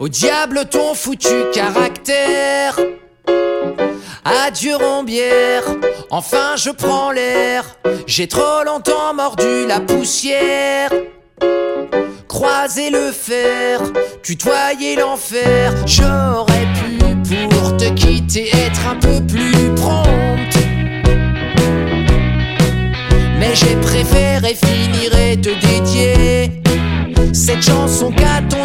Au diable ton foutu caractère. Adieu Rombière, enfin je prends l'air. J'ai trop longtemps mordu la poussière. Croiser le fer, tutoyer l'enfer. J'aurais pu pour te quitter être un peu plus prompte, mais j'ai préféré finir et te dédier cette chanson qu'à ton